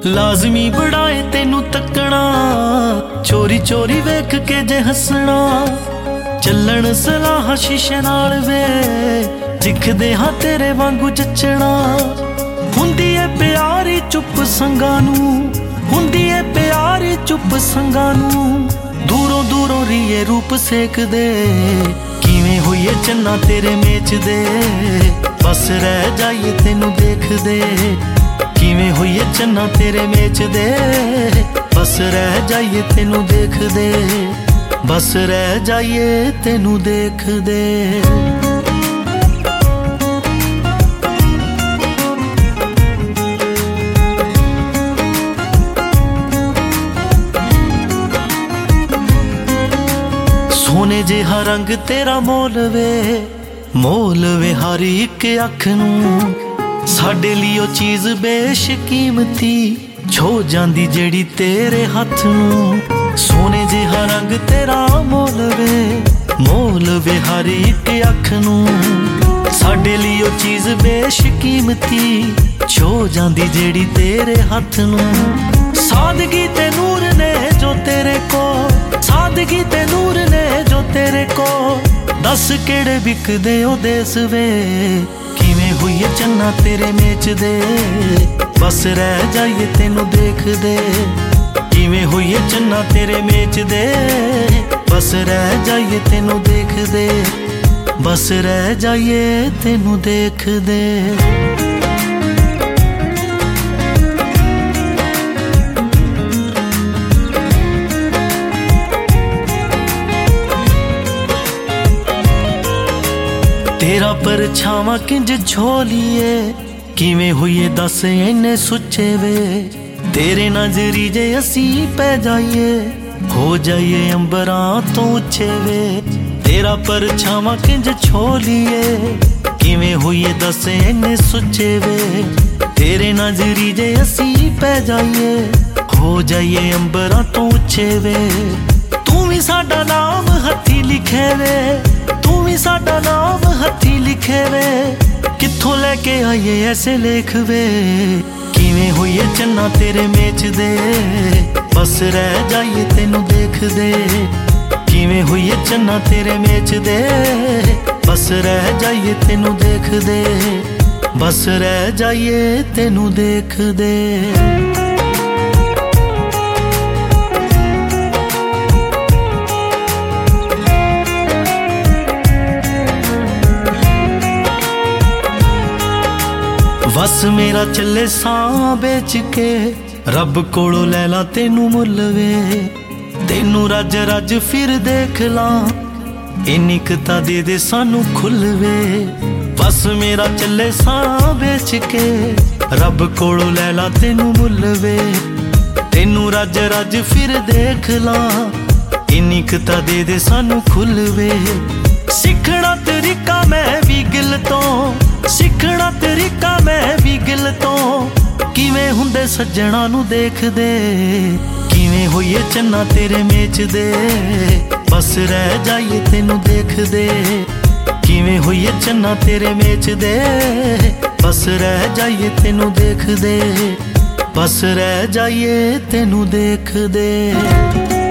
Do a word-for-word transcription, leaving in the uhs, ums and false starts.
लाजमी बढ़ाए तेनू तकना, चोरी चोरी वेख के जे हसना। चलन सलाह शीशे नाल वे, दिखदे हाँ तेरे वांगू जचना। हुंदी है प्यारी चुप संगां नू, हुंदी है प्यारी चुप संगां नू। दूरों दूरों रीए रूप सेक दे, किवें होइए चन्ना तेरे मेच दे। बस रह जाइए तेनू देख दे, किवें होइए चन्ना तेरे मेच दे। बस रह जाइए तेनू देख दे, बस रह जाइए तेनू देख दे। सोने जिहा रंग तेरा मोल वे, मोल वे हर एक अख नूं। साडे लिए ओ चीज़ बेशकीमती, छो जांदी जेड़ी तेरे हथ नूं। सोने जिहा रंग तेरा मोल वे, मोल वे हर एक अख नूं। साडे लिए ओ चीज़ बेशकीमती, छो जांदी जेड़ी तेरे हथ नूं। सादगी ते नूर ने जो तेरे को, सादगी ते नूर ने जो तेरे को। दस केड़े बिकदे ओ देस वे, किवें होइए चन्ना तेरे मेच दे। बस रह जाइए तेनू देख दे, किवें होइए चन्ना तेरे मेच दे। बस रह जाइए तेनू देख दे, बस रह जाइए तेनू देख दे। तेरा परछावां किंज झोलिए, किवें होइए दस इन्ने सुच्चे वे। तेरे नजरी जे असी पै जाइए, हो जाइए अंबरां तो उच्चे वे। तेरा परछावां किंज झोलिए, किवें होइए दस इन्ने सुच्चे वे। तेरे नजरी जे असी पै जाइए, हो जाइए अंबरां तो उच्चे वे। तू भी साडा नाम हथी लिखे वे, तू भी साडा नाम हथी लिखे वे। कित्थों लेके आइए ऐसे लेख वे, किवें होइए चन्ना तेरे मेच दे। बस रह जाइए तेनू देख दे, किवें होइए चन्ना तेरे मेच दे। बस रह जाइए तेनू देख दे, बस रह जाइए तेनू देख दे। बस मेरा चले सां बेच के, रब कोलों लै ला तेनू मुल वे। तेनू रज रज फिर देख ला, इन्नी क तां दे दे सानू खुल वे। बस मेरा चले सां बेच के, रब कोलों लै ला तेनू मुल वे। तेनू रज रज फिर देख ला, इन्नी क तां दे दे सानू खुल वे। सिखना तरीका मैं भी गिल तो, सिखना तरीका मैं भी गिल तो। किवें हुंदे सज्जणा नू देख दे, किवें होइए चन्ना तेरे मेच दे। बस रह जाइए तेनू देख दे, किवें होइए चन्ना तेरे मेच दे। बस रह जाइए तेनू देख दे, बस रह जाइए तेनू देख दे।